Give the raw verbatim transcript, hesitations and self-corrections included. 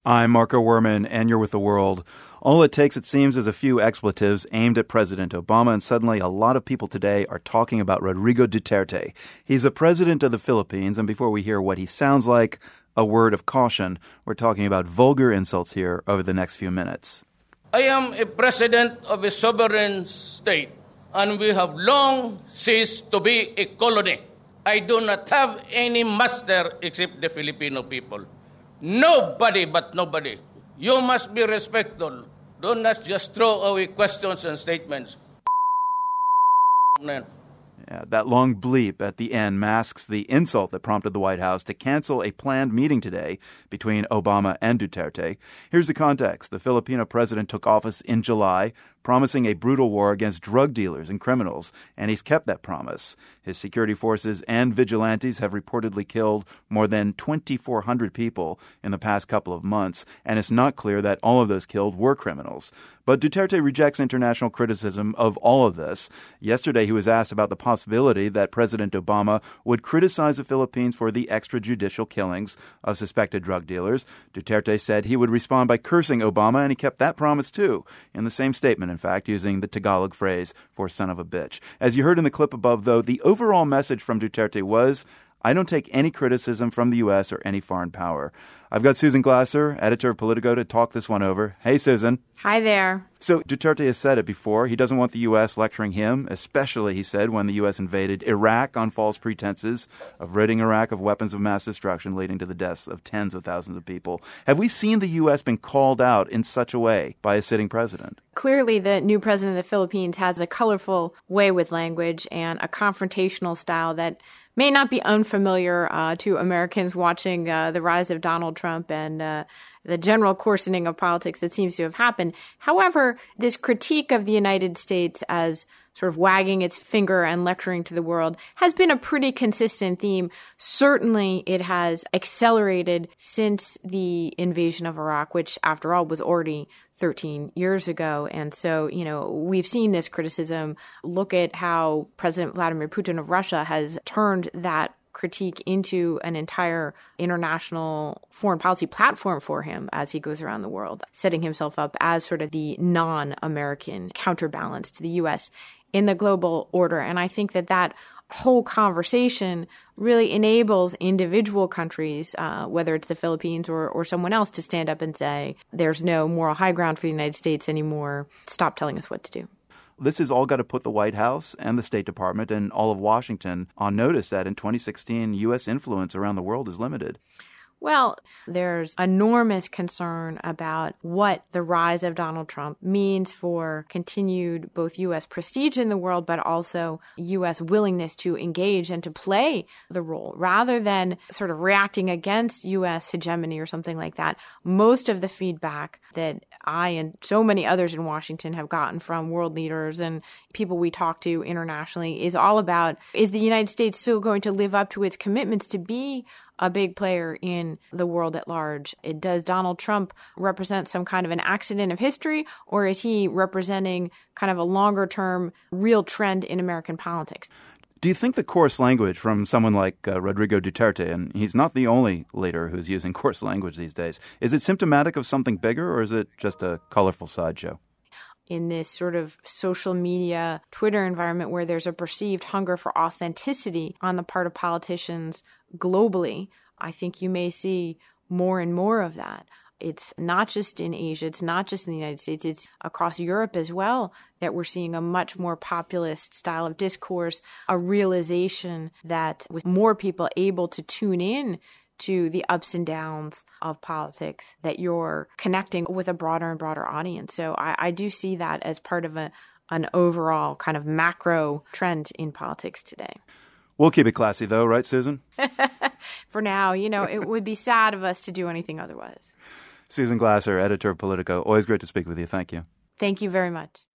I'm Marco Werman, and you're with The World. All it takes, it seems, is a few expletives aimed at President Obama, and suddenly a lot of people today are talking about Rodrigo Duterte. He's the president of the Philippines, and before we hear what he sounds like, a word of caution. We're talking about vulgar insults here over the next few minutes. I am a president of a sovereign state, and we have long ceased to be a colony. I do not have any master except the Filipino people. Nobody but nobody. You must be respectful. Do not just throw away questions and statements. Yeah, that long bleep at the end masks the insult that prompted the White House to cancel a planned meeting today between Obama and Duterte. Here's the context. The Filipino president took office in July, promising a brutal war against drug dealers and criminals, and he's kept that promise. His security forces and vigilantes have reportedly killed more than twenty-four hundred people in the past couple of months, and it's not clear that all of those killed were criminals. But Duterte rejects international criticism of all of this. Yesterday, he was asked about the possibility that President Obama would criticize the Philippines for the extrajudicial killings of suspected drug dealers. Duterte said he would respond by cursing Obama, and he kept that promise too, in the same statement, in fact, using the Tagalog phrase for son of a bitch. As you heard in the clip above, though, the overall message from Duterte was, I don't take any criticism from the U S or any foreign power. I've got Susan Glasser, editor of Politico, to talk this one over. Hey, Susan. Hi there. So Duterte has said it before. He doesn't want the U S lecturing him, especially, he said, when the U S invaded Iraq on false pretenses of ridding Iraq of weapons of mass destruction, leading to the deaths of tens of thousands of people. Have we seen the U S been called out in such a way by a sitting president? Clearly, the new president of the Philippines has a colorful way with language and a confrontational style that may not be unfamiliar uh, to Americans watching uh, the rise of Donald Trump and uh, the general coarsening of politics that seems to have happened. However, this critique of the United States as sort of wagging its finger and lecturing to the world has been a pretty consistent theme. Certainly, it has accelerated since the invasion of Iraq, which, after all, was already thirteen years ago. And so, you know, we've seen this criticism. Look at how President Vladimir Putin of Russia has turned that critique into an entire international foreign policy platform for him as he goes around the world, setting himself up as sort of the non-American counterbalance to the U S in the global order. And I think that that whole conversation really enables individual countries, uh, whether it's the Philippines or, or someone else, to stand up and say, there's no moral high ground for the United States anymore. Stop telling us what to do. This has all got to put the White House and the State Department and all of Washington on notice that in twenty sixteen, U S influence around the world is limited. Well, there's enormous concern about what the rise of Donald Trump means for continued both U S prestige in the world, but also U S willingness to engage and to play the role. Rather than sort of reacting against U S hegemony or something like that, most of the feedback that I and so many others in Washington have gotten from world leaders and people we talk to internationally is all about, is the United States still going to live up to its commitments to be a big player in the world at large? It, does Donald Trump represent some kind of an accident of history, or is he representing kind of a longer-term real trend in American politics? Do you think the coarse language from someone like uh, Rodrigo Duterte, and he's not the only leader who's using coarse language these days, is it symptomatic of something bigger, or is it just a colorful sideshow? In this sort of social media, Twitter environment where there's a perceived hunger for authenticity on the part of politicians globally, I think you may see more and more of that. It's not just in Asia, it's not just in the United States, it's across Europe as well that we're seeing a much more populist style of discourse, a realization that with more people able to tune in to the ups and downs of politics, that you're connecting with a broader and broader audience. So I, I do see that as part of a, an overall kind of macro trend in politics today. We'll keep it classy, though, right, Susan? For now, you know, it would be sad of us to do anything otherwise. Susan Glasser, editor of Politico. Always great to speak with you. Thank you. Thank you very much.